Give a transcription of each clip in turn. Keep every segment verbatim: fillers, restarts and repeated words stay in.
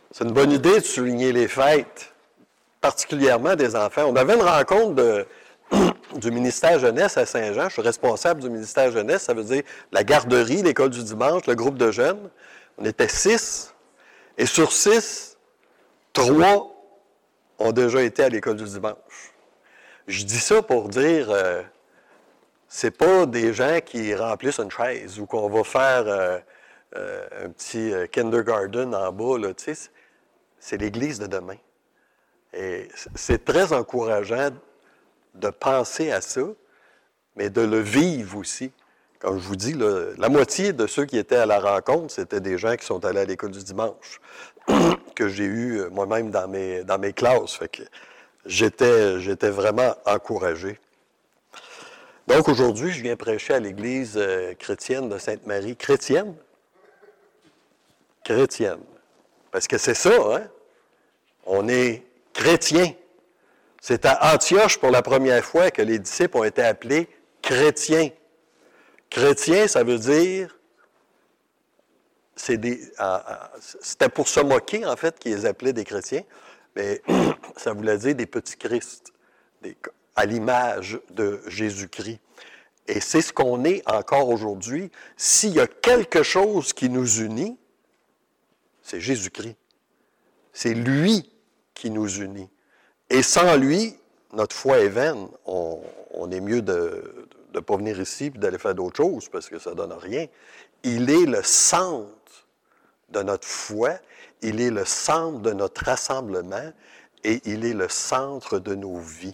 C'est une bonne idée de souligner les fêtes, particulièrement des enfants. On avait une rencontre de, du ministère jeunesse à Saint-Jean. Je suis responsable du ministère jeunesse. Ça veut dire la garderie, l'école du dimanche, le groupe de jeunes. On était six. Et sur six, trois ont déjà été à l'école du dimanche. Je dis ça pour dire, euh, c'est pas des gens qui remplissent une chaise ou qu'on va faire euh, euh, un petit euh, kindergarten en bas, là, tu sais. C'est l'Église de demain. Et c'est très encourageant de penser à ça, mais de le vivre aussi. Comme je vous dis, là, la moitié de ceux qui étaient à la rencontre, c'était des gens qui sont allés à l'école du dimanche, que j'ai eu moi-même dans mes, dans mes classes. Fait que j'étais, j'étais vraiment encouragé. Donc aujourd'hui, je viens prêcher à l'Église euh, chrétienne de Sainte-Marie. Chrétienne? Chrétienne. Parce que c'est ça, hein? On est chrétiens. C'est à Antioche pour la première fois que les disciples ont été appelés chrétiens. Chrétiens, ça veut dire, c'est des, c'était pour se moquer, en fait, qu'ils les appelaient des chrétiens, mais ça voulait dire des petits Christ, des, à l'image de Jésus-Christ. Et c'est ce qu'on est encore aujourd'hui. S'il y a quelque chose qui nous unit, c'est Jésus-Christ. C'est lui qui nous unit. Et sans lui, notre foi est vaine. On, on est mieux de ne pas venir ici et d'aller faire d'autres choses parce que ça ne donne rien. Il est le centre de notre foi, il est le centre de notre rassemblement et il est le centre de nos vies.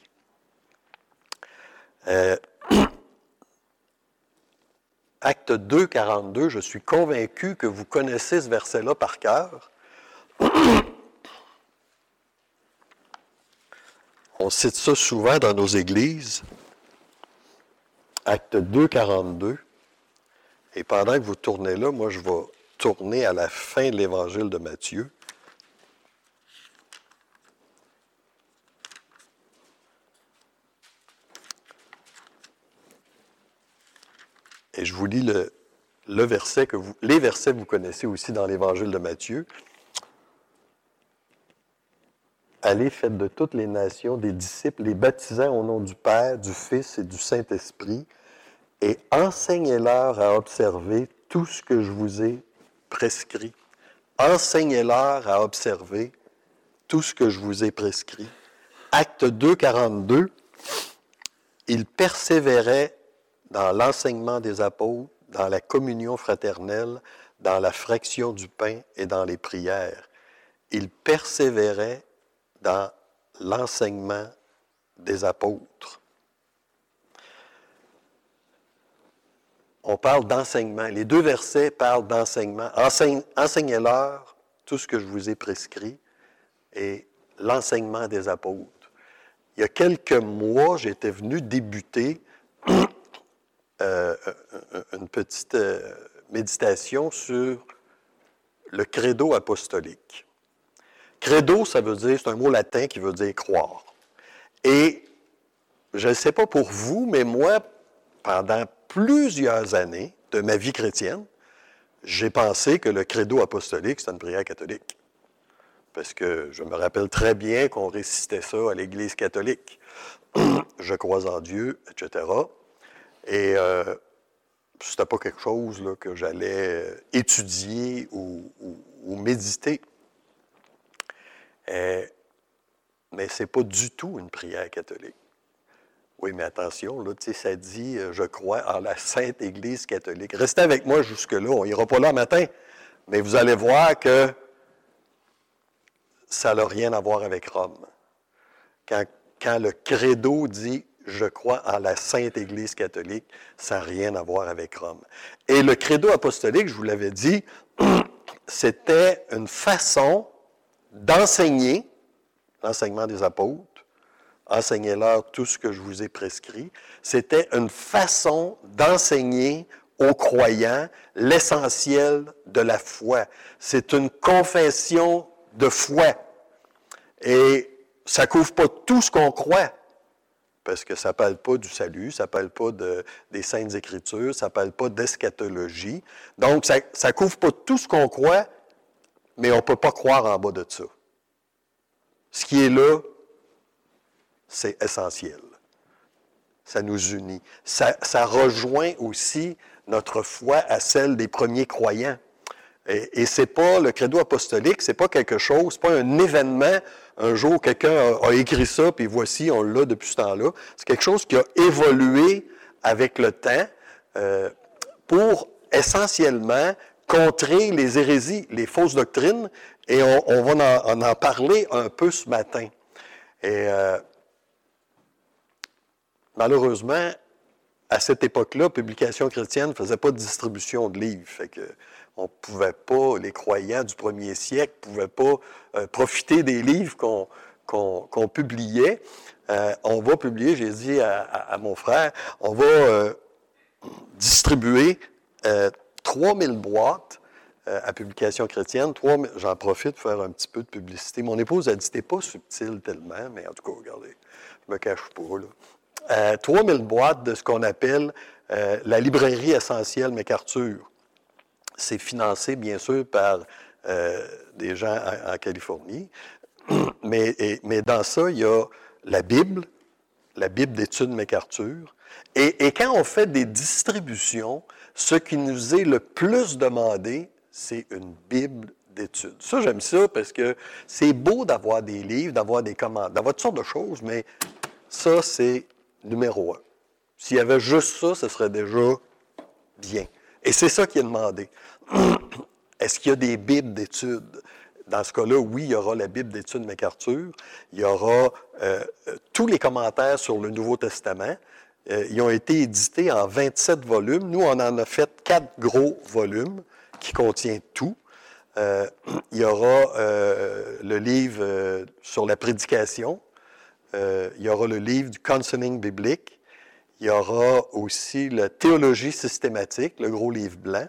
Euh, Acte deux, quarante-deux, je suis convaincu que vous connaissez ce verset-là par cœur. On cite ça souvent dans nos églises. Acte deux, quarante-deux. Et pendant que vous tournez là, moi, je vais tourner à la fin de l'Évangile de Matthieu. Et je vous lis le, le verset que vous, les versets que vous connaissez aussi dans l'Évangile de Matthieu. Allez, faites de toutes les nations des disciples, les baptisant au nom du Père, du Fils et du Saint-Esprit, et enseignez-leur à observer tout ce que je vous ai prescrit. Enseignez-leur à observer tout ce que je vous ai prescrit. Acte deux, quarante-deux, ils persévéraient dans l'enseignement des apôtres, dans la communion fraternelle, dans la fraction du pain et dans les prières. Ils persévéraient dans l'enseignement des apôtres. On parle d'enseignement. Les deux versets parlent d'enseignement. Enseigne, enseignez-leur tout ce que je vous ai prescrit et l'enseignement des apôtres. Il y a quelques mois, j'étais venu débuter euh, une petite euh, méditation sur le credo apostolique. Credo, ça veut dire, c'est un mot latin qui veut dire croire. Et je ne sais pas pour vous, mais moi, pendant plusieurs années de ma vie chrétienne, j'ai pensé que le credo apostolique, c'était une prière catholique. Parce que je me rappelle très bien qu'on récitait ça à l'Église catholique. Je crois en Dieu, et cetera. Et euh, c'était pas quelque chose là, que j'allais étudier ou, ou, ou méditer. Euh, mais ce n'est pas du tout une prière catholique. Oui, mais attention, là, tu sais, ça dit euh, « Je crois en la Sainte Église catholique ». Restez avec moi jusque-là, on n'ira pas là matin, mais vous allez voir que ça n'a rien à voir avec Rome. Quand, quand le credo dit « Je crois en la Sainte Église catholique », ça n'a rien à voir avec Rome. Et le credo apostolique, je vous l'avais dit, c'était une façon d'enseigner, l'enseignement des apôtres, enseignez-leur tout ce que je vous ai prescrit. C'était une façon d'enseigner aux croyants l'essentiel de la foi. C'est une confession de foi. Et ça ne couvre pas tout ce qu'on croit, parce que ça ne parle pas du salut, ça ne parle pas de, des Saintes Écritures, ça ne parle pas d'eschatologie. Donc, ça ne couvre pas tout ce qu'on croit, mais on ne peut pas croire en bas de ça. Ce qui est là, c'est essentiel. Ça nous unit. Ça, ça rejoint aussi notre foi à celle des premiers croyants. Et, et c'est pas le credo apostolique, c'est pas quelque chose, c'est pas un événement. Un jour, quelqu'un a, a écrit ça, puis voici, on l'a depuis ce temps-là. C'est quelque chose qui a évolué avec le temps euh, pour essentiellement contrer les hérésies, les fausses doctrines, et on, on va en, en parler un peu ce matin. Et euh, malheureusement, à cette époque-là, Publication chrétienne ne faisait pas de distribution de livres. Fait que on ne pouvait pas, les croyants du premier siècle ne pouvaient pas euh, profiter des livres qu'on, qu'on, qu'on publiait. Euh, on va publier, j'ai dit à, à, à mon frère, on va euh, distribuer euh, trois mille boîtes euh, à Publication chrétienne. trois mille, j'en profite pour faire un petit peu de publicité. Mon épouse a dit, t'es pas subtil tellement, mais en tout cas, regardez, je me cache pas, là. Euh, trois mille boîtes de ce qu'on appelle euh, la librairie essentielle MacArthur. C'est financé, bien sûr, par euh, des gens en, en Californie. Mais, et, mais dans ça, il y a la Bible, la Bible d'études MacArthur. Et, et quand on fait des distributions, ce qui nous est le plus demandé, c'est une Bible d'études. Ça, j'aime ça parce que c'est beau d'avoir des livres, d'avoir des commentaires, d'avoir toutes sortes de choses, mais ça, c'est numéro un. S'il y avait juste ça, ce serait déjà bien. Et c'est ça qui est demandé. Est-ce qu'il y a des Bibles d'études? Dans ce cas-là, oui, il y aura la Bible d'études MacArthur. Il y aura euh, tous les commentaires sur le Nouveau Testament. Euh, ils ont été édités en vingt-sept volumes. Nous, on en a fait quatre gros volumes qui contiennent tout. Euh, il y aura euh, le livre euh, sur la prédication. Euh, il y aura le livre du Counseling biblique. Il y aura aussi la théologie systématique, le gros livre blanc.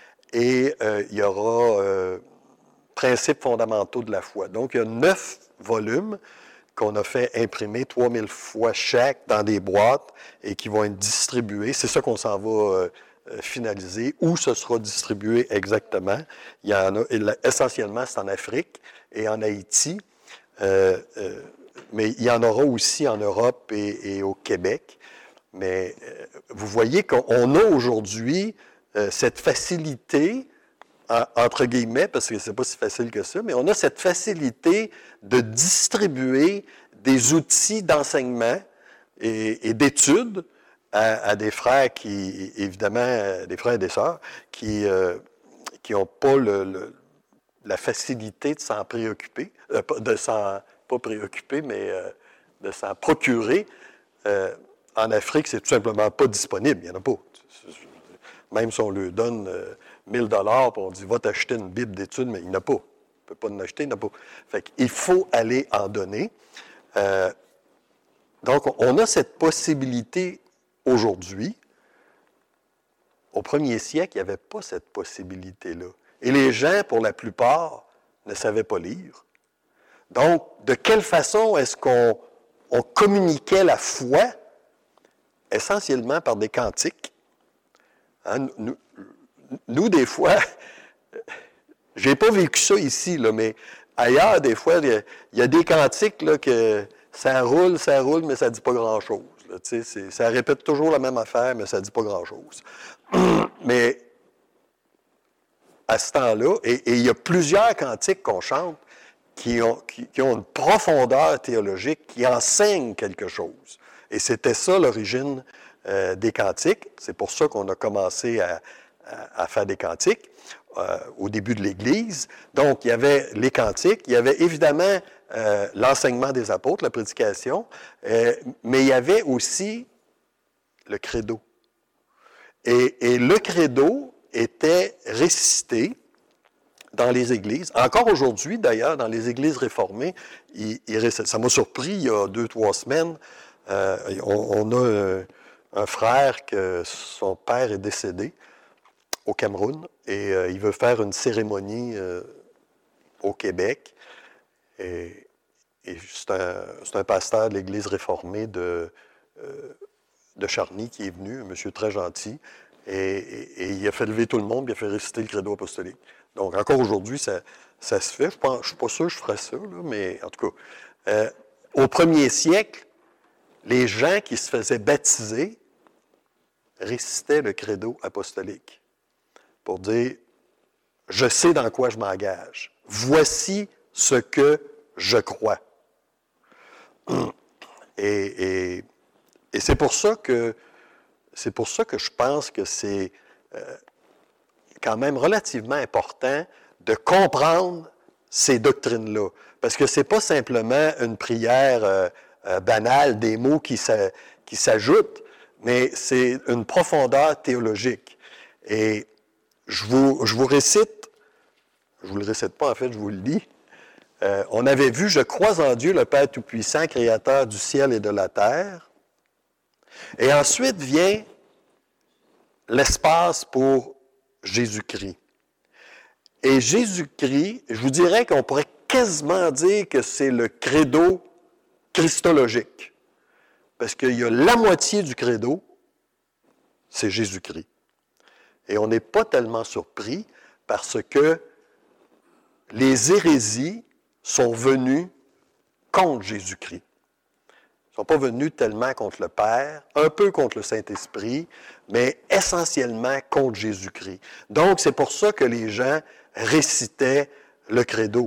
Et euh, il y aura euh, principes fondamentaux de la foi. Donc, il y a neuf volumes qu'on a fait imprimer trois mille fois chaque dans des boîtes et qui vont être distribués. C'est ça qu'on s'en va euh, finaliser. Où ce sera distribué exactement? Il y en a, essentiellement, c'est en Afrique et en Haïti. Euh, euh, mais il y en aura aussi en Europe et, et au Québec. Mais euh, vous voyez qu'on a aujourd'hui euh, cette facilité, en, entre guillemets, parce que c'est pas si facile que ça, mais on a cette facilité de distribuer des outils d'enseignement et, et d'études à, à des frères qui, évidemment, des frères et des sœurs, qui euh, qui n'ont pas le, le, la facilité de s'en préoccuper, euh, de s'en, pas préoccuper, mais euh, de s'en procurer. Euh, en Afrique, c'est tout simplement pas disponible. Il n'y en a pas. Même si on leur donne euh, mille dollars, puis on dit « va t'acheter une Bible d'études », mais il n'y en a pas. On ne peut pas en acheter, il n'y en a pas. Fait qu'il faut aller en donner. Euh, donc, on a cette possibilité aujourd'hui. Au premier siècle, il n'y avait pas cette possibilité-là. Et les gens, pour la plupart, ne savaient pas lire. Donc, de quelle façon est-ce qu'on on communiquait la foi? Essentiellement par des cantiques. Hein, nous, nous, des fois, je n'ai pas vécu ça ici, là, mais ailleurs, des fois, il y a, il y a des cantiques là, que ça roule, ça roule, mais ça ne dit pas grand-chose. Là, c'est, ça répète toujours la même affaire, mais ça ne dit pas grand-chose. Mais à ce temps-là, et, et il y a plusieurs cantiques qu'on chante qui ont, qui, qui ont une profondeur théologique, qui enseignent quelque chose. Et c'était ça l'origine euh, des cantiques. C'est pour ça qu'on a commencé à, à, à faire des cantiques euh, au début de l'Église. Donc, il y avait les cantiques, il y avait évidemment euh, l'enseignement des apôtres, la prédication, euh, mais il y avait aussi le credo. Et, et le credo était récité dans les églises. Encore aujourd'hui, d'ailleurs, dans les églises réformées, il, il, ça m'a surpris il y a deux, trois semaines. Euh, on, on a un, un frère que son père est décédé au Cameroun et euh, il veut faire une cérémonie euh, au Québec. Et, et c'est, un, c'est un pasteur de l'Église réformée de, euh, de Charny qui est venu, un monsieur très gentil, et, et, et il a fait lever tout le monde, puis il a fait réciter le credo apostolique. Donc, encore aujourd'hui, ça, ça se fait. Je ne suis pas sûr que je ferais ça, là, mais en tout cas, euh, au premier siècle, les gens qui se faisaient baptiser récitaient le credo apostolique pour dire « Je sais dans quoi je m'engage. Voici ce que je crois. » Et, et, et c'est pour ça que c'est pour ça que je pense que c'est euh, quand même relativement important de comprendre ces doctrines-là. Parce que ce n'est pas simplement une prière euh, euh, banale, des mots qui, s'a, qui s'ajoutent, mais c'est une profondeur théologique. Et je vous, je vous récite, je ne vous le récite pas en fait, je vous le lis. Euh, on avait vu « Je crois en Dieu, le Père Tout-Puissant, Créateur du ciel et de la terre. » Et ensuite vient l'espace pour Jésus-Christ. Et Jésus-Christ, je vous dirais qu'on pourrait quasiment dire que c'est le credo christologique. Parce qu'il y a la moitié du credo, c'est Jésus-Christ. Et on n'est pas tellement surpris parce que les hérésies sont venues contre Jésus-Christ. Ils ne sont pas venus tellement contre le Père, un peu contre le Saint-Esprit, mais essentiellement contre Jésus-Christ. Donc, c'est pour ça que les gens récitaient le credo.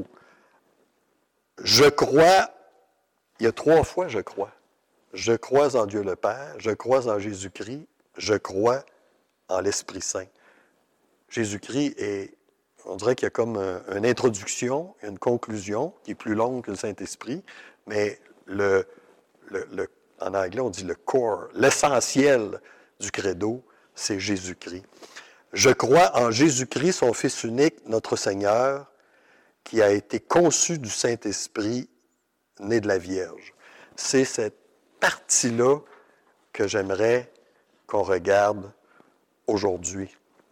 Je crois, il y a trois fois je crois. Je crois en Dieu le Père, je crois en Jésus-Christ, je crois en l'Esprit Saint. Jésus-Christ est, on dirait qu'il y a comme un, une introduction, une conclusion qui est plus longue que le Saint-Esprit, mais le, le, le, en anglais on dit le core, l'essentiel du credo, c'est Jésus-Christ. Je crois en Jésus-Christ, son Fils unique, notre Seigneur, qui a été conçu du Saint-Esprit, né de la Vierge. C'est cette partie-là que j'aimerais qu'on regarde aujourd'hui.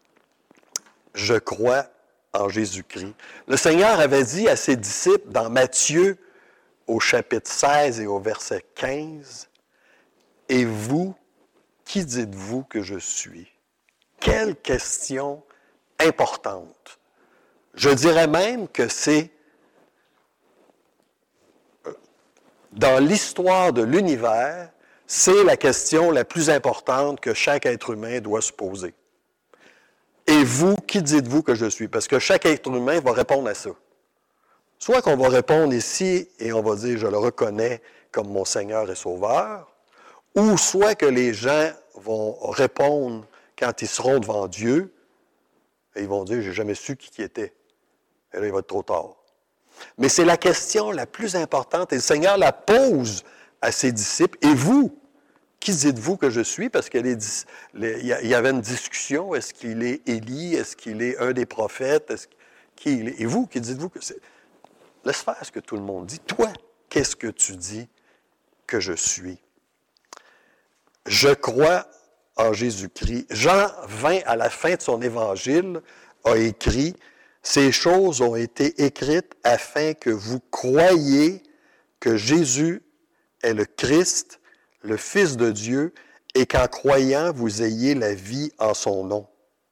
Je crois en Jésus-Christ. Le Seigneur avait dit à ses disciples dans Matthieu, au chapitre seize et au verset quinze, « Et vous, qui dites-vous que je suis? » Quelle question importante. Je dirais même que c'est dans l'histoire de l'univers, c'est la question la plus importante que chaque être humain doit se poser. Et vous, qui dites-vous que je suis? Parce que chaque être humain va répondre à ça. Soit qu'on va répondre ici et on va dire « je le reconnais comme mon Seigneur et Sauveur », ou soit que les gens vont répondre quand ils seront devant Dieu, et ils vont dire « j'ai jamais su qui qui était ». Et là, il va être trop tard. Mais c'est la question la plus importante, et le Seigneur la pose à ses disciples. Et vous, qui dites-vous que je suis? Parce qu'il y avait une discussion. Est-ce qu'il est Élie? Est-ce qu'il est un des prophètes? Est-ce qu'il est? Et vous, qui dites-vous que c'est? Laisse faire ce que tout le monde dit. Toi, qu'est-ce que tu dis que je suis? Je crois en Jésus-Christ. Jean vingt, à la fin de son évangile, a écrit « Ces choses ont été écrites afin que vous croyiez que Jésus est le Christ, le Fils de Dieu, et qu'en croyant, vous ayez la vie en son nom. »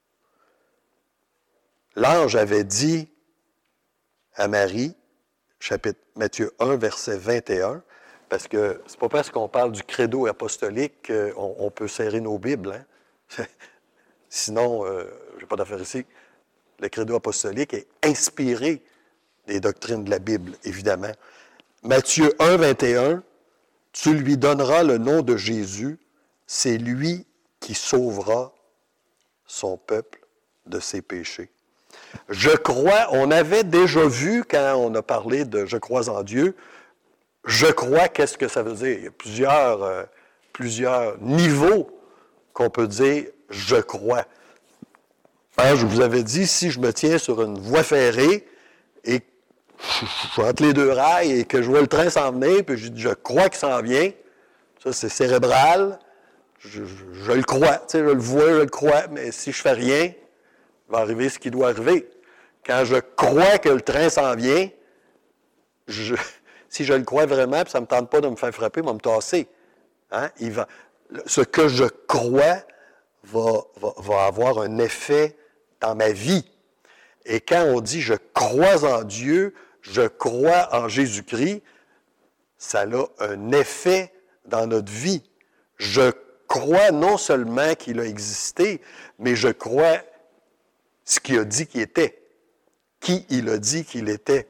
L'ange avait dit à Marie, chapitre Matthieu un, verset vingt et un, parce que c'est pas parce qu'on parle du credo apostolique qu'on on peut serrer nos Bibles. Hein? Sinon, euh, je n'ai pas d'affaire ici. Le credo apostolique est inspiré des doctrines de la Bible, évidemment. Matthieu un, vingt et un, « Tu lui donneras le nom de Jésus, c'est lui qui sauvera son peuple de ses péchés. » Je crois, on avait déjà vu quand on a parlé de « je crois en Dieu », je crois, qu'est-ce que ça veut dire? Il y a plusieurs, euh, plusieurs niveaux qu'on peut dire « je crois ». Alors, je vous avais dit, si je me tiens sur une voie ferrée et je suis entre les deux rails et que je vois le train s'en venir, puis je dis « je crois qu'il s'en vient », ça c'est cérébral, je, je, je le crois, tu sais, je le vois, je le crois, mais si je fais rien, il va arriver ce qui doit arriver. Quand je crois que le train s'en vient, je... Si je le crois vraiment, puis ça ne me tente pas de me faire frapper, il va me tasser. Hein? Il va, ce que je crois va, va, va avoir un effet dans ma vie. Et quand on dit « je crois en Dieu », « je crois en Jésus-Christ », ça a un effet dans notre vie. Je crois non seulement qu'il a existé, mais je crois ce qu'il a dit qu'il était, qui il a dit qu'il était.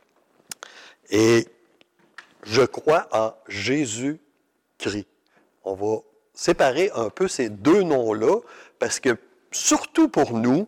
Et je crois en Jésus-Christ. On va séparer un peu ces deux noms-là, parce que surtout pour nous,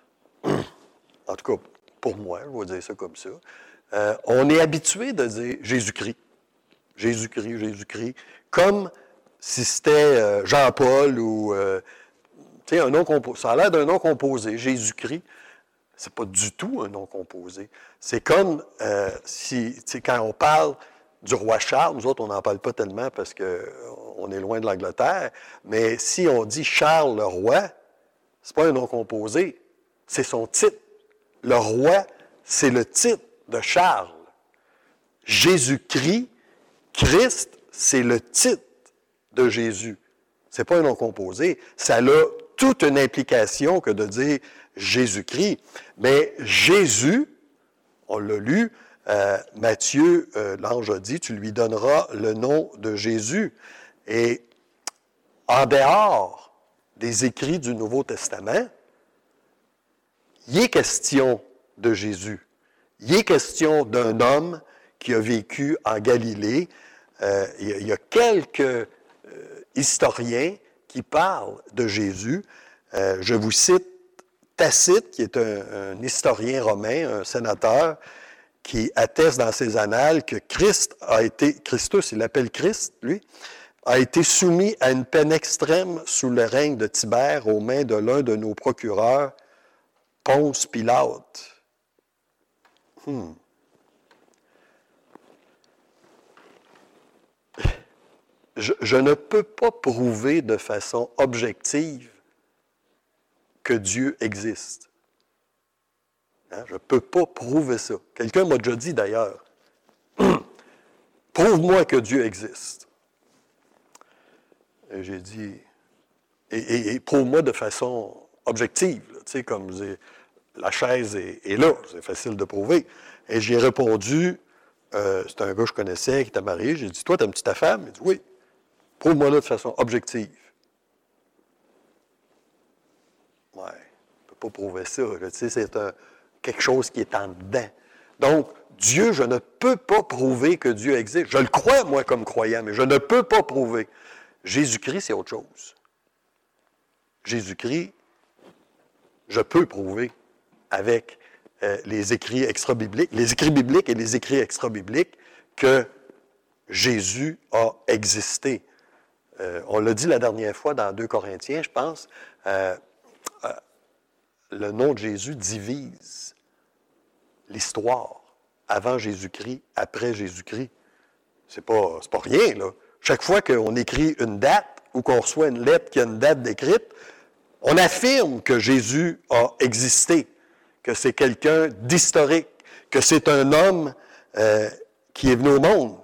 en tout cas pour moi, je vais dire ça comme ça, euh, on est habitué de dire Jésus-Christ. Jésus-Christ, Jésus-Christ, comme si c'était euh, Jean-Paul ou, euh, tu sais, un nom composé. Ça a l'air d'un nom composé, Jésus-Christ. C'est pas du tout un nom composé. C'est comme euh, si, tu sais, quand on parle du roi Charles, nous autres, on n'en parle pas tellement parce qu'on est loin de l'Angleterre, mais si on dit Charles le roi, c'est pas un nom composé, c'est son titre. Le roi, c'est le titre de Charles. Jésus-Christ, Christ, c'est le titre de Jésus. Ce n'est pas un nom composé. Ça a toute une implication que de dire Jésus-Christ. Mais Jésus, on l'a lu, euh, Matthieu, euh, l'ange a dit, tu lui donneras le nom de Jésus. Et en dehors des écrits du Nouveau Testament, il est question de Jésus. Il est question d'un homme qui a vécu en Galilée. Euh, il, y a, il y a quelques euh, historiens qui parlent de Jésus. Euh, je vous cite Tacite, qui est un, un historien romain, un sénateur, qui atteste dans ses annales que Christ a été, Christus, il l'appelle Christ, lui, a été soumis à une peine extrême sous le règne de Tibère aux mains de l'un de nos procureurs, Ponce Pilate. Hmm. Je, je ne peux pas prouver de façon objective que Dieu existe. Hein? Je ne peux pas prouver ça. Quelqu'un m'a déjà dit d'ailleurs, prouve-moi que Dieu existe. Et j'ai dit, et, et, et prouve-moi de façon objective, là, tu sais, comme la chaise est, est là, c'est facile de prouver. Et j'ai répondu, euh, c'était un gars que je connaissais qui était marié, j'ai dit, toi, t'aimes-tu ta femme? Il dit, oui. Prouve-moi là de façon objective. Ouais, on ne peut pas prouver ça. Là, tu sais, c'est un, quelque chose qui est en dedans. Donc, Dieu, je ne peux pas prouver que Dieu existe. Je le crois, moi, comme croyant, mais je ne peux pas prouver. Jésus-Christ, c'est autre chose. Jésus-Christ, je peux prouver avec euh, les écrits extra-bibliques, les écrits bibliques et les écrits extra-bibliques que Jésus a existé. Euh, on l'a dit la dernière fois dans deux Corinthiens, je pense, euh, euh, le nom de Jésus divise l'histoire avant Jésus-Christ, après Jésus-Christ. C'est pas, c'est pas rien, là. Chaque fois qu'on écrit une date ou qu'on reçoit une lettre qui a une date décrite, on affirme que Jésus a existé, que c'est quelqu'un d'historique, que c'est un homme euh, qui est venu au monde.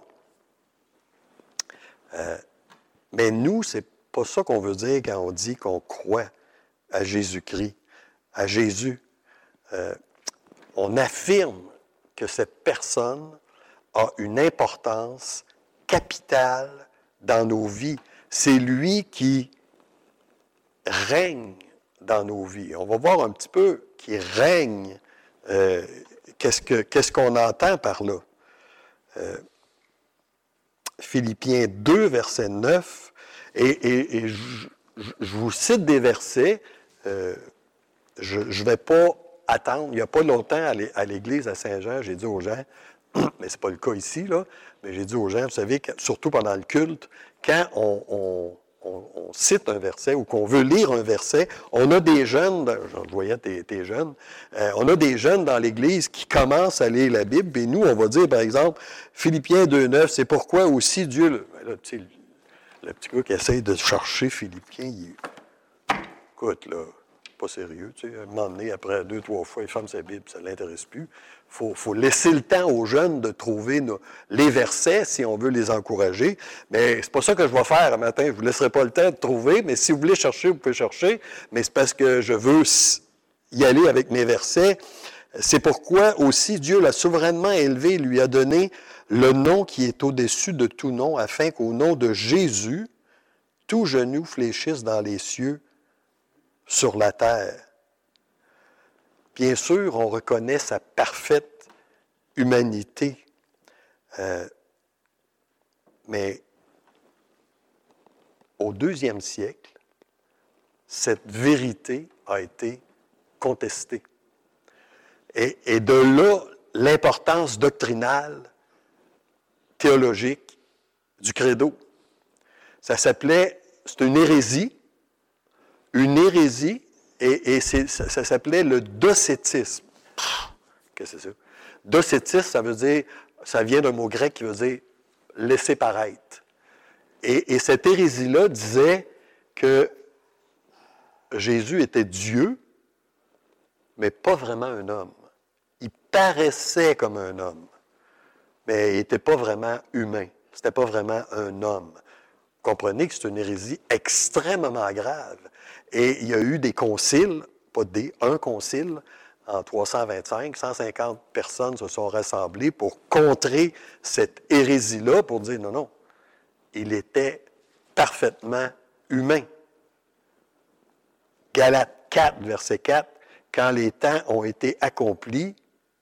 Euh, mais nous, c'est pas ça qu'on veut dire quand on dit qu'on croit à Jésus-Christ, à Jésus. Euh, on affirme que cette personne a une importance capitale dans nos vies. C'est lui qui règne dans nos vies. On va voir un petit peu qui règne. Euh, qu'est-ce, que, qu'est-ce qu'on entend par là? Euh, Philippiens deux, verset neuf, et, et, et je, je vous cite des versets, euh, je ne vais pas attendre. Il n'y a pas longtemps à l'église à Saint-Jean, j'ai dit aux gens, mais ce n'est pas le cas ici, là, mais j'ai dit aux gens, vous savez, surtout pendant le culte, quand on, on, on, on cite un verset ou qu'on veut lire un verset, on a des jeunes, je voyais tes, tes jeunes, euh, on a des jeunes dans l'Église qui commencent à lire la Bible, et nous, on va dire, par exemple, Philippiens deux neuf, c'est pourquoi aussi Dieu, le, là, tu sais, le, le petit gars qui essaie de chercher Philippiens, il, écoute, là, pas sérieux, tu sais, à un moment donné, après deux, trois fois, il ferme sa Bible, ça ne l'intéresse plus. Il faut, faut laisser le temps aux jeunes de trouver nos, les versets si on veut les encourager. Mais c'est pas ça que je vais faire un matin. Je ne vous laisserai pas le temps de trouver, mais si vous voulez chercher, vous pouvez chercher. Mais c'est parce que je veux y aller avec mes versets. C'est pourquoi aussi Dieu l'a souverainement élevé, lui a donné le nom qui est au-dessus de tout nom, afin qu'au nom de Jésus, tout genou fléchisse dans les cieux, sur la terre. Bien sûr, on reconnaît sa parfaite humanité, euh, mais au deuxième siècle, cette vérité a été contestée. Et, et de là, l'importance doctrinale, théologique du credo. Ça s'appelait, c'est une hérésie, une hérésie, et, et c'est, ça, ça s'appelait le docétisme. Qu'est-ce que c'est ça? Docétisme, ça veut dire, ça vient d'un mot grec qui veut dire laisser paraître. Et, et cette hérésie-là disait que Jésus était Dieu, mais pas vraiment un homme. Il paraissait comme un homme, mais il n'était pas vraiment humain. C'était pas vraiment un homme. Vous comprenez que c'est une hérésie extrêmement grave. Et il y a eu des conciles, pas des, un concile, en trois cent vingt-cinq, cent cinquante personnes se sont rassemblées pour contrer cette hérésie-là, pour dire non, non, il était parfaitement humain. Galates quatre, verset quatre, quand les temps ont été accomplis,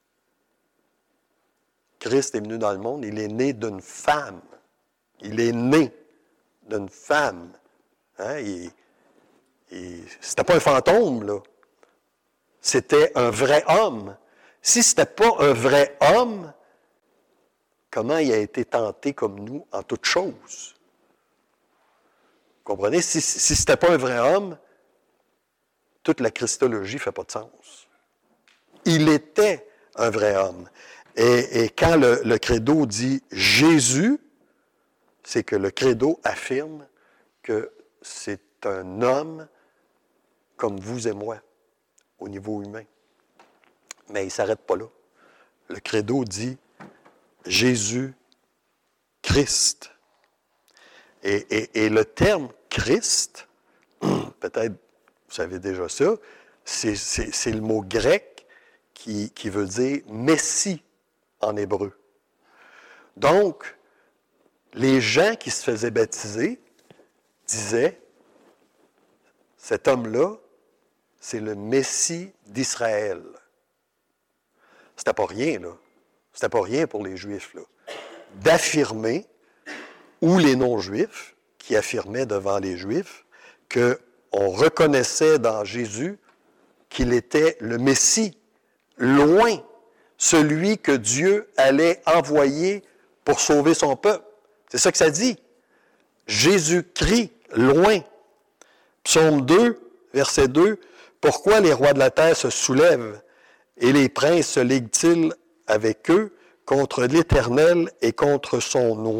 Christ est venu dans le monde, il est né d'une femme. Il est né d'une femme. Hein? Il, il, c'était pas un fantôme, là. C'était un vrai homme. Si c'était pas un vrai homme, comment il a été tenté comme nous en toutes choses? Vous comprenez? Si, si c'était pas un vrai homme, toute la christologie ne fait pas de sens. Il était un vrai homme. Et, et quand le, le credo dit Jésus, c'est que le credo affirme que c'est un homme comme vous et moi, au niveau humain. Mais il ne s'arrête pas là. Le credo dit Jésus Christ. Et, et, et le terme Christ, peut-être vous savez déjà ça, c'est, c'est, c'est le mot grec qui, qui veut dire Messie en hébreu. Donc, les gens qui se faisaient baptiser disaient, cet homme-là, c'est le Messie d'Israël. C'était pas rien, là. C'était pas rien pour les Juifs, là. D'affirmer, ou les non-Juifs, qui affirmaient devant les Juifs, qu'on reconnaissait dans Jésus qu'il était le Messie, loin, celui que Dieu allait envoyer pour sauver son peuple. C'est ça que ça dit. Jésus-Christ, loin. Psaume deux, verset deux, « Pourquoi les rois de la terre se soulèvent et les princes se liguent-ils avec eux contre l'Éternel et contre son oint? »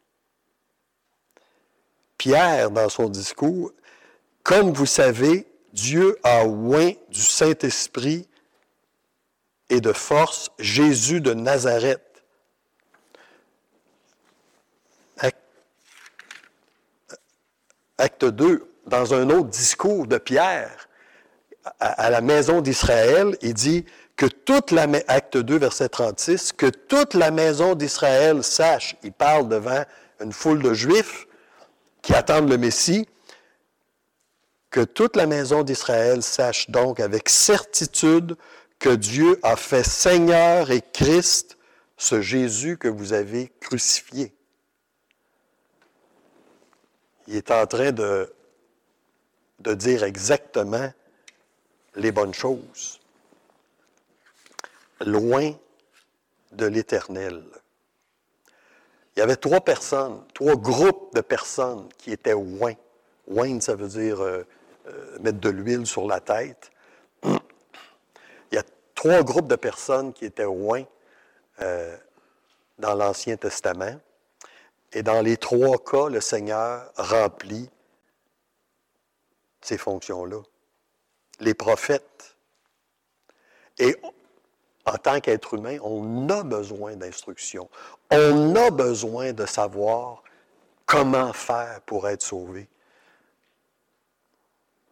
Pierre, dans son discours, « Comme vous savez, Dieu a oint du Saint-Esprit et de force Jésus de Nazareth. » Acte deux, dans un autre discours de Pierre, à, à la maison d'Israël, il dit que toute la, acte deux, verset trente-six, que toute la maison d'Israël sache, il parle devant une foule de Juifs qui attendent le Messie, que toute la maison d'Israël sache donc avec certitude que Dieu a fait Seigneur et Christ, ce Jésus que vous avez crucifié. Il est en train de, de dire exactement les bonnes choses. Loin de l'Éternel. Il y avait trois personnes, trois groupes de personnes qui étaient oints. Oint, ça veut dire euh, euh, mettre de l'huile sur la tête. Il y a trois groupes de personnes qui étaient oints euh, dans l'Ancien Testament. Et dans les trois cas, le Seigneur remplit ces fonctions-là. Les prophètes. Et en tant qu'être humain, on a besoin d'instruction. On a besoin de savoir comment faire pour être sauvé.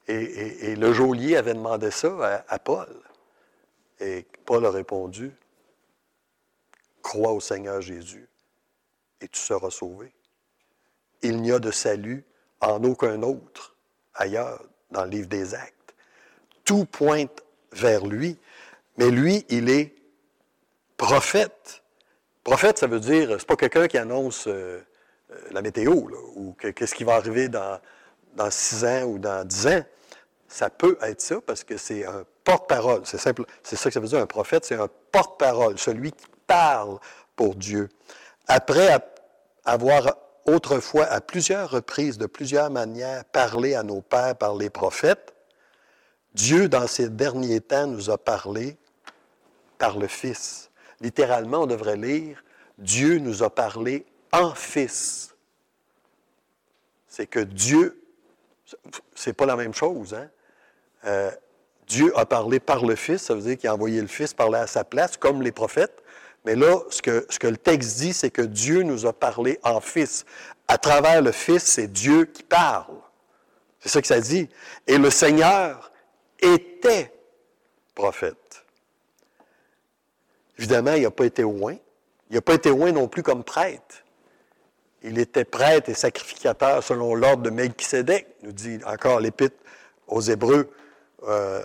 Et, et, et le geôlier avait demandé ça à, à Paul. Et Paul a répondu, « Crois au Seigneur Jésus et tu seras sauvé. Il n'y a de salut en aucun autre ailleurs dans le livre des Actes. Tout pointe vers lui, mais lui, il est prophète. Prophète, ça veut dire, c'est pas quelqu'un qui annonce euh, la météo, là, ou que, qu'est-ce qui va arriver dans, dans six ans ou dans dix ans. Ça peut être ça parce que c'est un porte-parole. C'est simple, c'est ça que ça veut dire, un prophète, c'est un porte-parole, celui qui parle pour Dieu. Après avoir autrefois, à plusieurs reprises, de plusieurs manières, parlé à nos pères par les prophètes, Dieu, dans ces derniers temps, nous a parlé par le Fils. Littéralement, on devrait lire « Dieu nous a parlé en Fils ». C'est que Dieu, c'est pas la même chose, hein? Euh, Dieu a parlé par le Fils, ça veut dire qu'il a envoyé le Fils parler à sa place, comme les prophètes. Mais là, ce que, ce que le texte dit, c'est que Dieu nous a parlé en Fils. À travers le Fils, c'est Dieu qui parle. C'est ça que ça dit. Et le Seigneur était prophète. Évidemment, il n'a pas été oint. Il n'a pas été oint non plus comme prêtre. Il était prêtre et sacrificateur selon l'ordre de Melchisédek, nous dit encore l'Épître aux Hébreux, euh,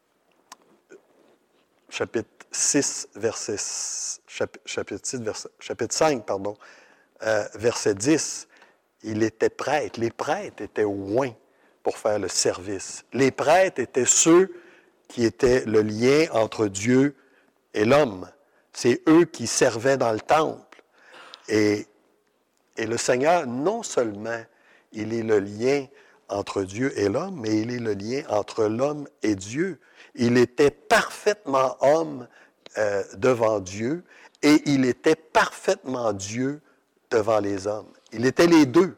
chapitre six, verset, chapitre, six, verset, chapitre cinq, pardon, euh, verset dix. Il était prêtre. Les prêtres étaient oints pour faire le service. Les prêtres étaient ceux qui étaient le lien entre Dieu et l'homme. C'est eux qui servaient dans le temple. Et, et le Seigneur, non seulement il est le lien entre Dieu et l'homme, mais il est le lien entre l'homme et Dieu. Il était parfaitement homme euh, devant Dieu et il était parfaitement Dieu devant les hommes. Il était les deux.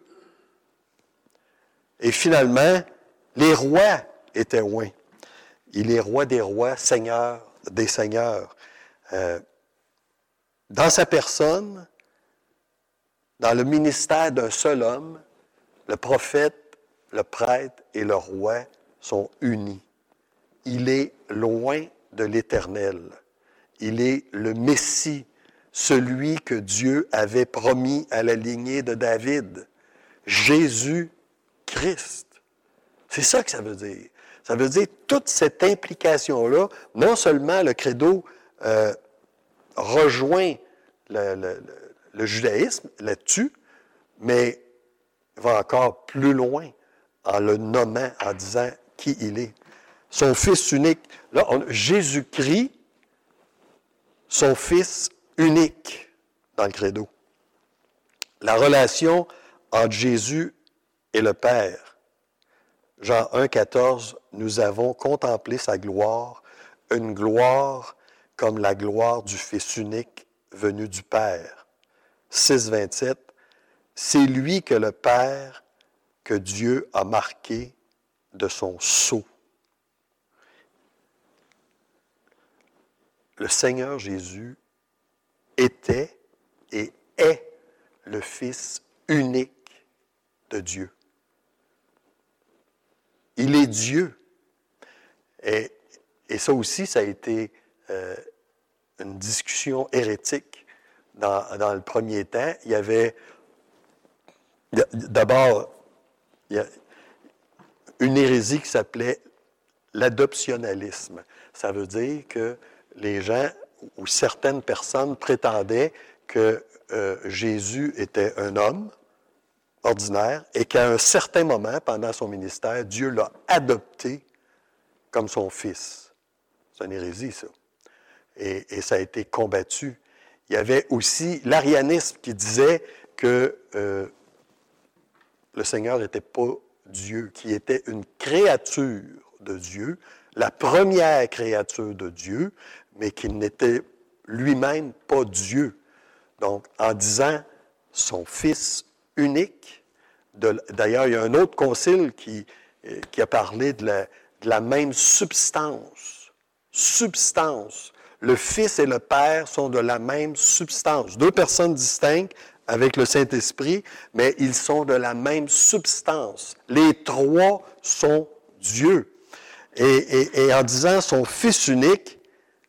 Et finalement, les rois étaient oints. Il est roi des rois, seigneur des seigneurs. Euh, dans sa personne, dans le ministère d'un seul homme, le prophète, le prêtre et le roi sont unis. Il est loin de l'Éternel. Il est le Messie, celui que Dieu avait promis à la lignée de David. Jésus-Christ. C'est ça que ça veut dire. Ça veut dire toute cette implication-là, non seulement le credo euh, rejoint le, le, le, le judaïsme là-dessus, mais va encore plus loin en le nommant, en disant qui il est. Son Fils unique. Là, on, Jésus-Christ, son Fils unique dans le credo. La relation entre Jésus et le Père. Jean un, quatorze, nous avons contemplé sa gloire, une gloire comme la gloire du Fils unique venu du Père. six, vingt-sept, c'est lui que le Père, que Dieu a marqué de son sceau. Le Seigneur Jésus était et est le Fils unique de Dieu. Il est Dieu. Et, et ça aussi, ça a été euh, une discussion hérétique dans, dans le premier temps. Il y avait, d'abord, il y a une hérésie qui s'appelait l'adoptionnalisme. Ça veut dire que les gens ou certaines personnes prétendaient que euh, Jésus était un homme ordinaire et qu'à un certain moment, pendant son ministère, Dieu l'a adopté comme son fils. C'est une hérésie, ça. Et, et ça a été combattu. Il y avait aussi l'arianisme qui disait que euh, le Seigneur n'était pas Dieu, qui était une créature de Dieu, la première créature de Dieu, mais qu'il n'était lui-même pas Dieu. Donc, en disant son Fils unique, de, d'ailleurs, il y a un autre concile qui, qui a parlé de la, de la même substance. Substance. Le Fils et le Père sont de la même substance. Deux personnes distinctes avec le Saint-Esprit, mais ils sont de la même substance. Les trois sont Dieu. Et, et, et en disant son Fils unique,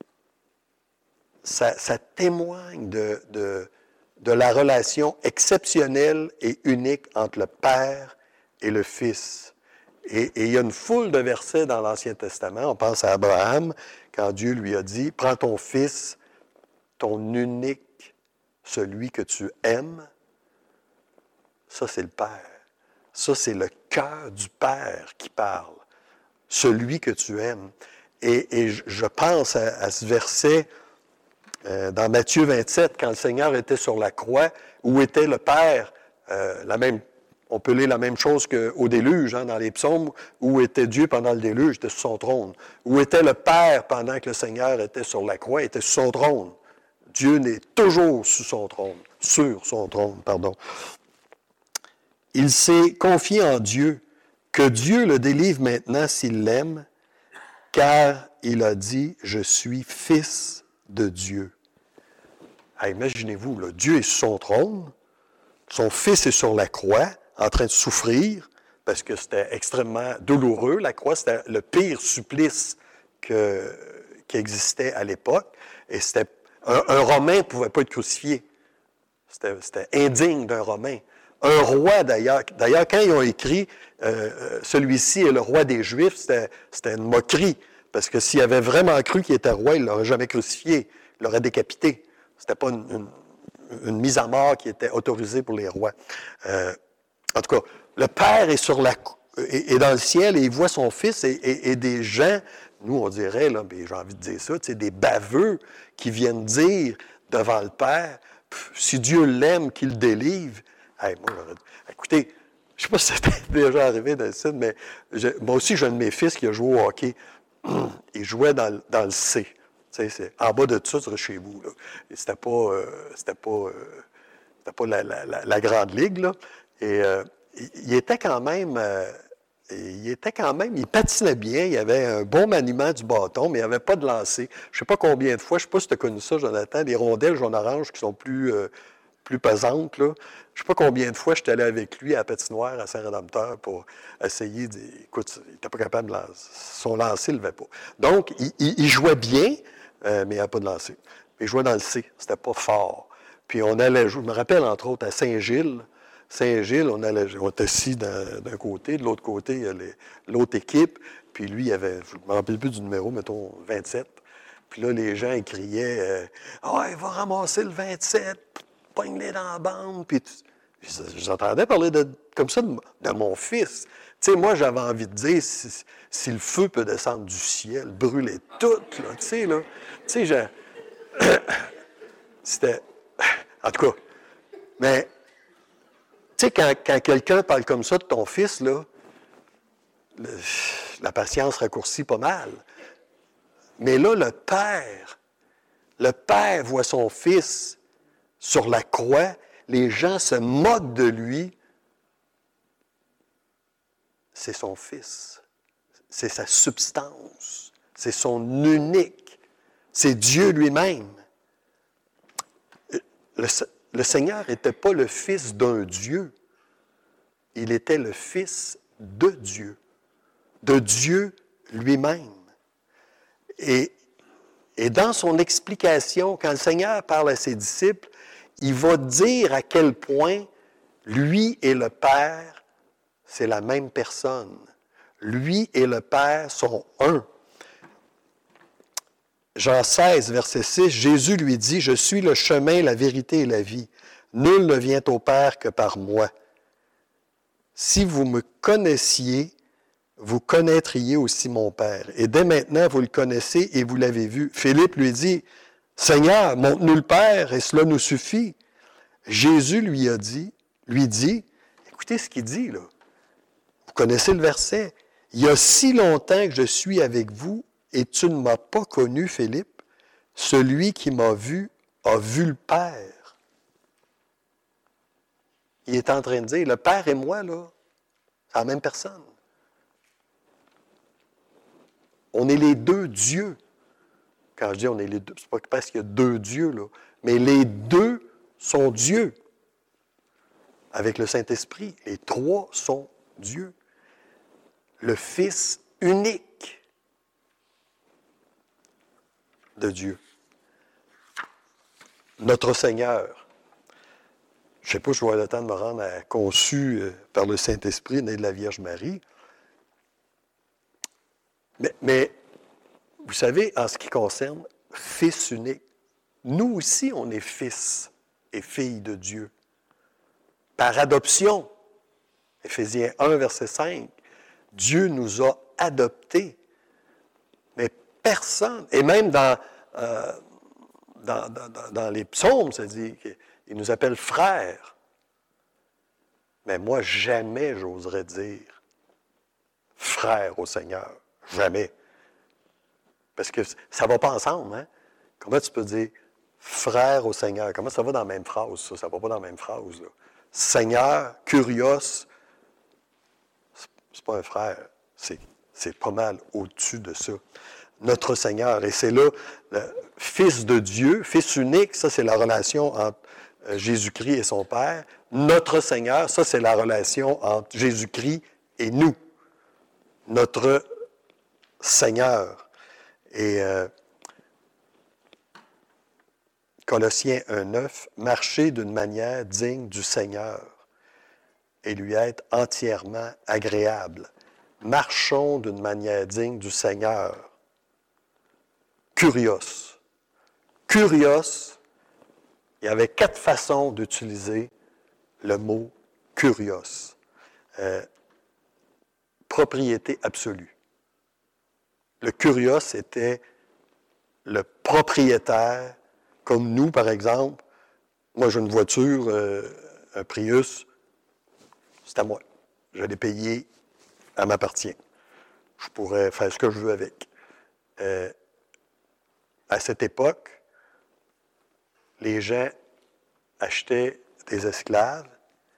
ça, ça témoigne de, de, de la relation exceptionnelle et unique entre le Père et le Fils. Et, et il y a une foule de versets dans l'Ancien Testament. On pense à Abraham, quand Dieu lui a dit, « Prends ton Fils, ton unique, celui que tu aimes. » Ça, c'est le Père. Ça, c'est le cœur du Père qui parle. Celui que tu aimes. Et, et je pense à, à ce verset euh, dans Matthieu vingt-sept, quand le Seigneur était sur la croix, où était le Père, euh, la même, on peut lire la même chose qu'au déluge, hein, dans les psaumes, où était Dieu pendant le déluge, il était sur son trône. Où était le Père pendant que le Seigneur était sur la croix, il était sur son trône. Dieu n'est toujours sur son trône, sur son trône, pardon. Il s'est confié en Dieu, que Dieu le délivre maintenant s'il l'aime, car il a dit, « Je suis fils de Dieu. » Ah, imaginez-vous, là, Dieu est sur son trône, son Fils est sur la croix, en train de souffrir, parce que c'était extrêmement douloureux. La croix, c'était le pire supplice que, qui existait à l'époque. Et c'était, un, un Romain ne pouvait pas être crucifié. C'était, c'était indigne d'un Romain. Un roi, d'ailleurs, d'ailleurs, quand ils ont écrit euh, « Celui-ci est le roi des Juifs », c'était, c'était une moquerie. Parce que s'il avait vraiment cru qu'il était roi, il ne l'aurait jamais crucifié. Il l'aurait décapité. C'était pas une, une, une mise à mort qui était autorisée pour les rois. Euh, en tout cas, le Père est, sur la, est, est dans le ciel et il voit son Fils et, et, et des gens, nous on dirait, là, j'ai envie de dire ça, des baveux qui viennent dire devant le Père, si Dieu l'aime, qu'il le délivre. Hey, moi, écoutez, je ne sais pas si c'était déjà arrivé dans le site, mais je, moi aussi, j'ai un de mes fils qui a joué au hockey. Il jouait dans, dans le C. Tu sais, c'est, en bas de tout ça, c'était chez vous. Là. Et c'était pas, euh, c'était pas, euh, c'était pas la, la, la, la grande ligue. Là. Et euh, il, il était quand même... Euh, il était quand même... Il patinait bien. Il avait un bon maniement du bâton, mais il n'y avait pas de lancer. Je ne sais pas combien de fois, je ne sais pas si tu as connu ça, Jonathan, les rondelles jaune-orange qui sont plus... Euh, plus pesante, là. Je ne sais pas combien de fois je suis allé avec lui à la patinoire à Saint-Rédempteur pour essayer de... Écoute, il n'était pas capable de lancer. Son lancer ne levait pas. Donc, il, il, il jouait bien, euh, mais il n'avait pas de lancer. Il jouait dans le C. C'était pas fort. Puis on allait jouer, je me rappelle, entre autres, à Saint-Gilles. Saint-Gilles, on allait on était assis d'un, d'un côté, de l'autre côté, il y a les, l'autre équipe. Puis lui, il avait, je ne me rappelle plus du numéro, mettons, vingt-sept. Puis là, les gens, ils criaient euh, « Ah, oh, il va ramasser le vingt-sept! » Pogne-les dans la bande, puis j'entendais parler de, comme ça de, de mon fils. Tu sais, moi, j'avais envie de dire, si, si le feu peut descendre du ciel, brûler tout, là, tu sais, là. Tu sais, je... C'était... En tout cas, mais, tu sais, quand, quand quelqu'un parle comme ça de ton fils, là, le, la patience raccourcit pas mal. Mais là, le Père, le Père voit son fils sur la croix, les gens se moquent de lui. C'est son Fils. C'est sa substance. C'est son unique. C'est Dieu lui-même. Le, le Seigneur n'était pas le Fils d'un Dieu. Il était le Fils de Dieu. De Dieu lui-même. Et, et dans son explication, quand le Seigneur parle à ses disciples, il va dire à quel point lui et le Père, c'est la même personne. Lui et le Père sont un. Jean seize, verset six, Jésus lui dit, « Je suis le chemin, la vérité et la vie. Nul ne vient au Père que par moi. Si vous me connaissiez, vous connaîtriez aussi mon Père. Et dès maintenant, vous le connaissez et vous l'avez vu. » Philippe lui dit, « Seigneur, montre-nous le Père, et cela nous suffit. » Jésus lui a dit, lui dit, écoutez ce qu'il dit, là. Vous connaissez le verset. « Il y a si longtemps que je suis avec vous, et tu ne m'as pas connu, Philippe. Celui qui m'a vu a vu le Père. » Il est en train de dire, le Père et moi, là, c'est la même personne. On est les deux dieux. Quand je dis on est les deux, c'est pas parce qu'il y a deux dieux, là, mais les deux sont Dieu. Avec le Saint-Esprit, les trois sont Dieu. Le Fils unique de Dieu. Notre Seigneur. Je ne sais pas si je vais avoir le temps de me rendre à conçu euh, par le Saint-Esprit, né de la Vierge Marie. Mais, mais, vous savez, en ce qui concerne Fils unique, nous aussi, on est fils et filles de Dieu. Par adoption. Éphésiens un, verset cinq. Dieu nous a adoptés. Mais personne, et même dans, euh, dans, dans, dans les psaumes, ça dit qu'il nous appelle frères. Mais moi, jamais j'oserais dire frère au Seigneur. Jamais. Parce que ça ne va pas ensemble, hein? Comment tu peux dire frère au Seigneur? Comment ça va dans la même phrase, ça? Ça ne va pas dans la même phrase, là. Seigneur, kurios, c'est pas un frère. C'est, c'est pas mal au-dessus de ça. Notre Seigneur. Et c'est là, le Fils de Dieu, Fils unique, ça c'est la relation entre Jésus-Christ et son Père. Notre Seigneur, ça c'est la relation entre Jésus-Christ et nous. Notre Seigneur. Et euh, Colossiens un, neuf, marcher d'une manière digne du Seigneur et lui être entièrement agréable. Marchons d'une manière digne du Seigneur. Kurios. Kurios, il y avait quatre façons d'utiliser le mot kurios. Euh, propriété absolue. Le kurios était le propriétaire, comme nous, par exemple. Moi, j'ai une voiture, euh, un Prius, c'est à moi. Je l'ai payé, elle m'appartient. Je pourrais faire ce que je veux avec. Euh, à cette époque, les gens achetaient des esclaves,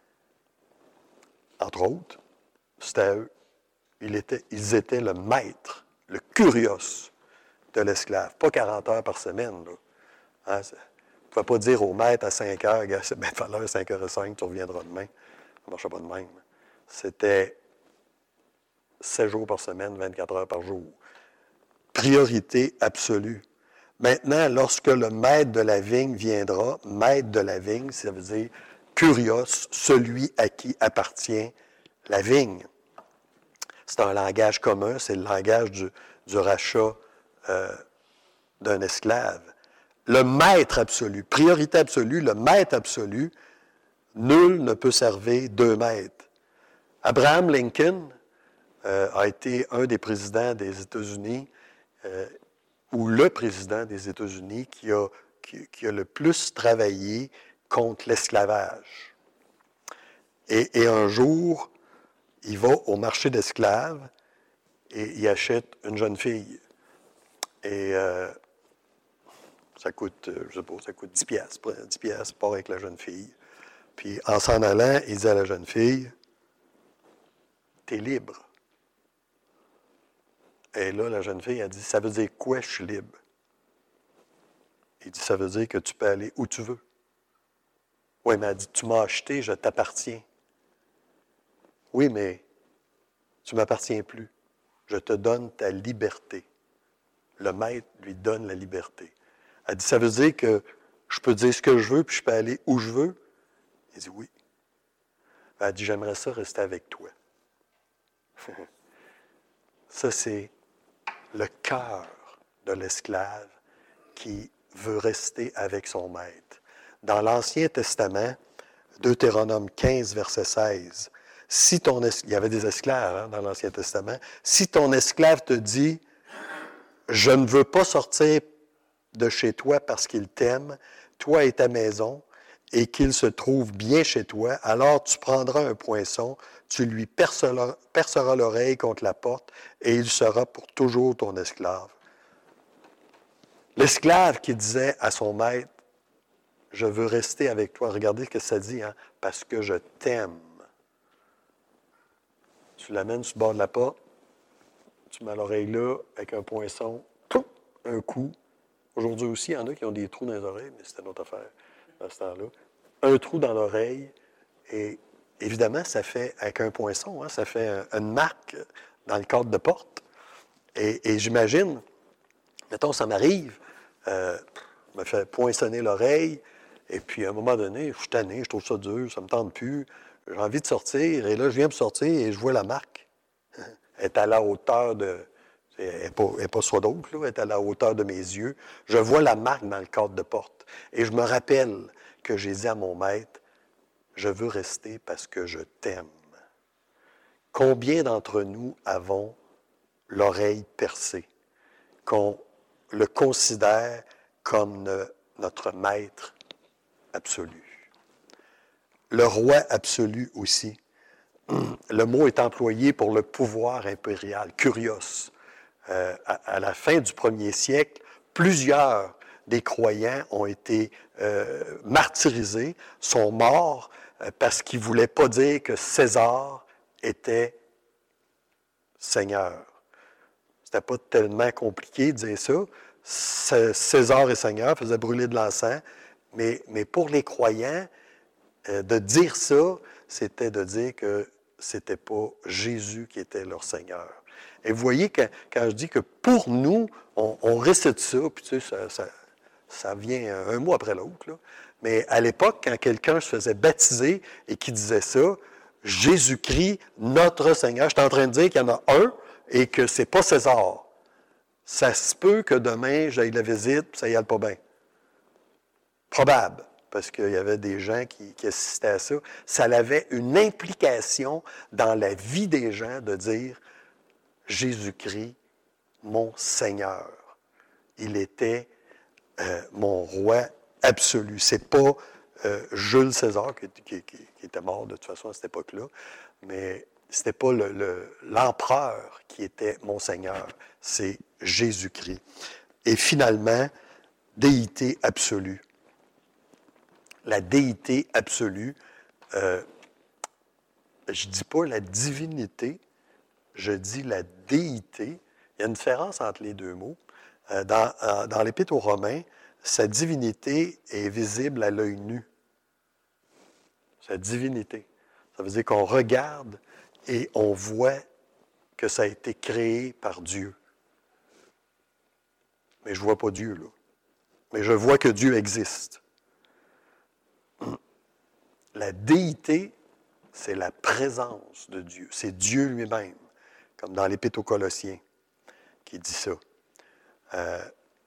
entre autres, c'était à eux. Ils étaient, ils étaient le maître, le kurios de l'esclave. Pas quarante heures par semaine, là. Hein, ça, on ne pouvait pas dire au maître à cinq heures, gars, c'est bien falloir cinq heures cinq, tu reviendras demain. Ça ne marchait pas de même. C'était sept jours par semaine, vingt-quatre heures par jour. Priorité absolue. Maintenant, lorsque le maître de la vigne viendra, maître de la vigne, ça veut dire kurios, celui à qui appartient la vigne. C'est un langage commun, c'est le langage du, du rachat euh, d'un esclave. Le maître absolu, priorité absolue, le maître absolu, nul ne peut servir deux maîtres. Abraham Lincoln euh, a été un des présidents des États-Unis, euh, ou le président des États-Unis qui a, qui, qui a le plus travaillé contre l'esclavage. Et, et un jour, il va au marché d'esclaves et il achète une jeune fille. Et euh, ça coûte, je sais pas, ça coûte dix piastres. dix piastres, part avec la jeune fille. Puis en s'en allant, il dit à la jeune fille, « T'es libre. » Et là, la jeune fille a dit, « Ça veut dire quoi, je suis libre? » Il dit, « Ça veut dire que tu peux aller où tu veux. » Oui, mais elle dit, « Tu m'as acheté, je t'appartiens. » Oui, mais tu ne m'appartiens plus. Je te donne ta liberté. Le maître lui donne la liberté. Elle dit, « Ça veut dire que je peux dire ce que je veux, puis je peux aller où je veux? » Il dit, « Oui. » Elle dit, « J'aimerais ça rester avec toi. » Ça, c'est le cœur de l'esclave qui veut rester avec son maître. Dans l'Ancien Testament, Deutéronome quinze, verset seize, si ton es... il y avait des esclaves hein, dans l'Ancien Testament, si ton esclave te dit « Je ne veux pas sortir de chez toi parce qu'il t'aime, toi et ta maison, et qu'il se trouve bien chez toi, alors tu prendras un poinçon, tu lui perceras, perceras l'oreille contre la porte, et il sera pour toujours ton esclave. » L'esclave qui disait à son maître, « Je veux rester avec toi. » Regardez ce que ça dit, hein? « Parce que je t'aime. » Tu l'amènes sur le bord de la porte, tu mets l'oreille là, avec un poinçon, tout, un coup. Aujourd'hui aussi, il y en a qui ont des trous dans les oreilles, mais c'est une autre affaire dans ce temps-là. Un trou dans l'oreille, et évidemment, ça fait, avec un poinçon, hein, ça fait un, une marque dans le cadre de porte. Et, et j'imagine, mettons, ça m'arrive, euh, je me fais poinçonner l'oreille, et puis à un moment donné, je suis tanné, je trouve ça dur, ça ne me tente plus, j'ai envie de sortir, et là, je viens me sortir et je vois la marque. Elle est à la hauteur de... Elle n'est pas, pas soit d'autre, là, elle est à la hauteur de mes yeux. Je vois la marque dans le cadre de porte. Et je me rappelle que j'ai dit à mon maître, je veux rester parce que je t'aime. Combien d'entre nous avons l'oreille percée, qu'on le considère comme ne, notre maître absolu? Le roi absolu aussi. Le mot est employé pour le pouvoir impérial, kurios. Euh, à, à la fin du premier siècle, plusieurs des croyants ont été euh, martyrisés, sont morts euh, parce qu'ils ne voulaient pas dire que César était Seigneur. C'était pas tellement compliqué de dire ça. César est Seigneur, faisait brûler de l'encens, mais, mais pour les croyants, euh, de dire ça, c'était de dire que c'était pas Jésus qui était leur Seigneur. Et vous voyez, que, quand je dis que pour nous, on, on récite ça, puis tu sais, ça, ça, ça vient un mot après l'autre, là. Mais à l'époque, quand quelqu'un se faisait baptiser et qui disait ça, Jésus-Christ, notre Seigneur, je suis en train de dire qu'il y en a un et que c'est pas César. Ça se peut que demain, j'aille la visite, puis ça y aille pas bien. Probable, parce qu'il y avait des gens qui, qui assistaient à ça. Ça avait une implication dans la vie des gens de dire Jésus-Christ, mon Seigneur. Il était euh, mon roi absolu. C'est pas euh, Jules César qui, qui, qui, qui était mort de toute façon à cette époque-là, mais c'était pas le, le, l'empereur qui était mon Seigneur, c'est Jésus-Christ. Et finalement, déité absolue. La déité absolue, euh, je ne dis pas la divinité, je dis la déité. Il y a une différence entre les deux mots. Euh, dans euh, dans l'Épître aux Romains, sa divinité est visible à l'œil nu. Sa divinité. Ça veut dire qu'on regarde et on voit que ça a été créé par Dieu. Mais je ne vois pas Dieu, là. Mais je vois que Dieu existe. La déité, c'est la présence de Dieu. C'est Dieu lui-même, comme dans l'Épître aux Colossiens, qui dit ça. Euh,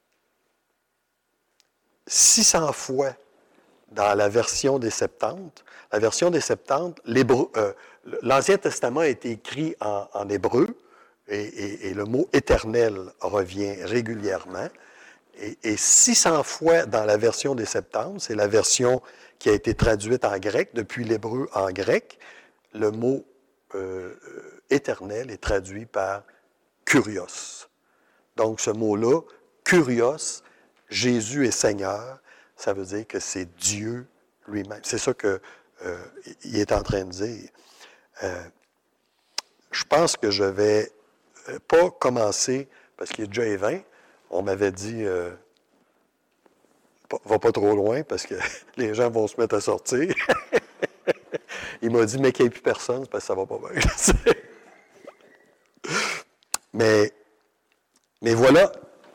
six cents fois dans la version des Septante, la version des Septante, euh, l'Ancien Testament a été écrit en, en hébreu, et, et, et le mot « éternel » revient régulièrement. Et, et six cents fois dans la version des Septante, c'est la version qui a été traduite en grec, depuis l'hébreu en grec, le mot euh, « éternel » est traduit par « kurios ». Donc ce mot-là, « kurios », Jésus est Seigneur, ça veut dire que c'est Dieu lui-même. C'est ça qu'il euh, est en train de dire. Euh, je pense que je ne vais pas commencer, parce qu'il est déjà vingt, on m'avait dit, euh, va pas trop loin, parce que les gens vont se mettre à sortir. Il m'a dit, mais qu'il n'y ait plus personne, c'est parce que ça va pas bien. mais, mais voilà,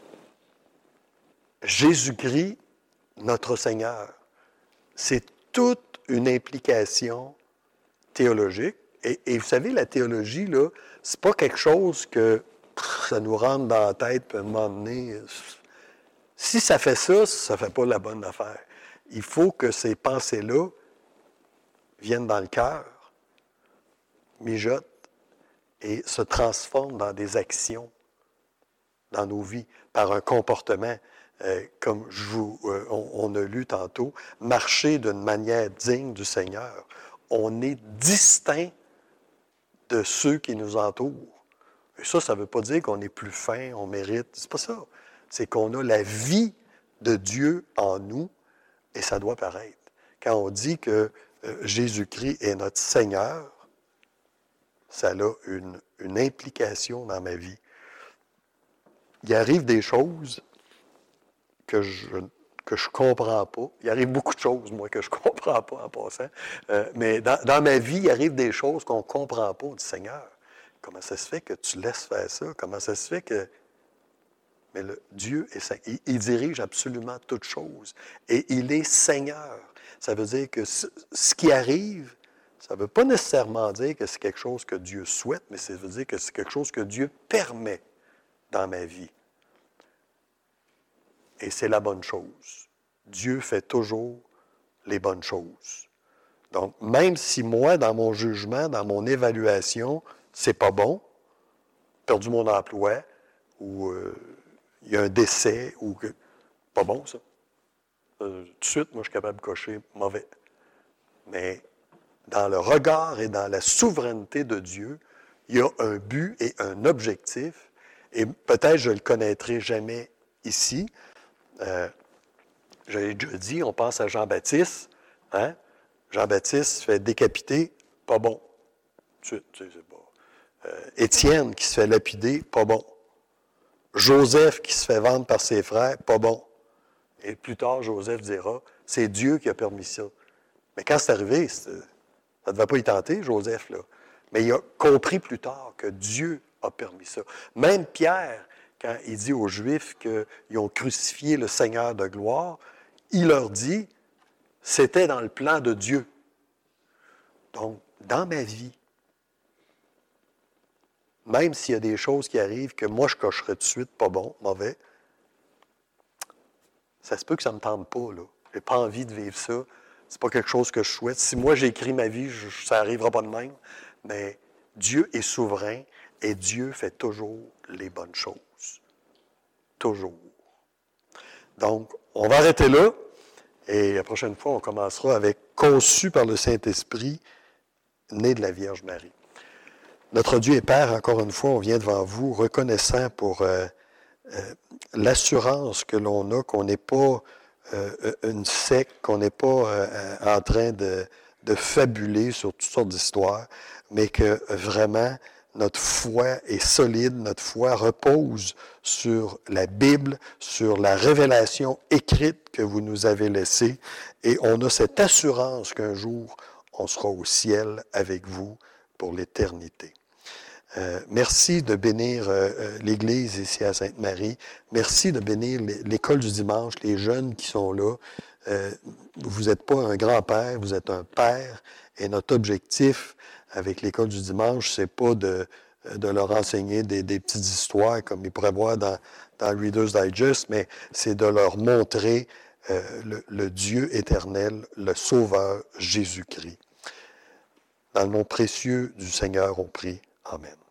Jésus-Christ, notre Seigneur, c'est toute une implication théologique. Et, et vous savez, la théologie, là, c'est pas quelque chose que pff, ça nous rentre dans la tête, puis à un moment donné, si ça fait ça, ça ne fait pas la bonne affaire. Il faut que ces pensées-là viennent dans le cœur, mijotent et se transforment dans des actions dans nos vies, par un comportement. Euh, comme je vous, euh, on, on a lu tantôt, marcher d'une manière digne du Seigneur. On est distinct de ceux qui nous entourent. Et ça, ça ne veut pas dire qu'on est plus fin, on mérite. C'est pas ça. C'est qu'on a la vie de Dieu en nous et ça doit paraître. Quand on dit que euh, Jésus-Christ est notre Seigneur, ça a une, une implication dans ma vie. Il arrive des choses que je que je ne comprends pas. Il arrive beaucoup de choses, moi, que je ne comprends pas en passant. Euh, mais dans, dans ma vie, il arrive des choses qu'on ne comprend pas du Seigneur. comment ça se fait que tu laisses faire ça? Comment ça se fait que... Mais le, Dieu, est, il, il dirige absolument toutes choses. Et il est Seigneur. Ça veut dire que ce, ce qui arrive, ça ne veut pas nécessairement dire que c'est quelque chose que Dieu souhaite, mais ça veut dire que c'est quelque chose que Dieu permet dans ma vie. Et c'est la bonne chose. Dieu fait toujours les bonnes choses. Donc, même si moi, dans mon jugement, dans mon évaluation, c'est pas bon, perdu mon emploi, ou euh, il y a un décès, ou que... Pas bon, ça. Euh, tout de suite, moi, je suis capable de cocher mauvais. Mais dans le regard et dans la souveraineté de Dieu, il y a un but et un objectif, et peut-être je ne le connaîtrai jamais ici. Euh, J'avais déjà dit, on pense à Jean-Baptiste. Hein? Jean-Baptiste se fait décapiter, pas bon. Tout de suite, tu sais, c'est pas. Euh, Étienne qui se fait lapider, pas bon. Joseph qui se fait vendre par ses frères, pas bon. Et plus tard, Joseph dira, c'est Dieu qui a permis ça. Mais quand c'est arrivé, c'est, ça ne devait pas y tenter, Joseph, là. Mais il a compris plus tard que Dieu a permis ça. Même Pierre, quand il dit aux Juifs qu'ils ont crucifié le Seigneur de gloire, il leur dit, c'était dans le plan de Dieu. Donc, dans ma vie, même s'il y a des choses qui arrivent que moi, je cocherais tout de suite, pas bon, mauvais, ça se peut que ça ne me tente pas, là. Je n'ai pas envie de vivre ça. C'est pas quelque chose que je souhaite. Si moi, j'écris ma vie, je, ça n'arrivera pas de même. Mais Dieu est souverain et Dieu fait toujours les bonnes choses. Toujours. Donc, on va arrêter là. Et la prochaine fois, on commencera avec « Conçu par le Saint-Esprit, né de la Vierge Marie ». Notre Dieu et Père, encore une fois, on vient devant vous reconnaissant pour euh, euh, l'assurance que l'on a, qu'on n'est pas euh, une secte, qu'on n'est pas euh, en train de, de fabuler sur toutes sortes d'histoires, mais que vraiment notre foi est solide, notre foi repose sur la Bible, sur la révélation écrite que vous nous avez laissée, et on a cette assurance qu'un jour, on sera au ciel avec vous pour l'éternité. Euh, merci de bénir euh, l'Église ici à Sainte-Marie. Merci de bénir l'école du dimanche, les jeunes qui sont là. Euh, vous n'êtes pas un grand-père, vous êtes un père, et notre objectif avec l'école du dimanche, c'est pas de, de leur enseigner des, des petites histoires comme ils pourraient voir dans, dans Reader's Digest, mais c'est de leur montrer euh, le, le Dieu éternel, le Sauveur Jésus-Christ. Dans le nom précieux du Seigneur, on prie. Amen.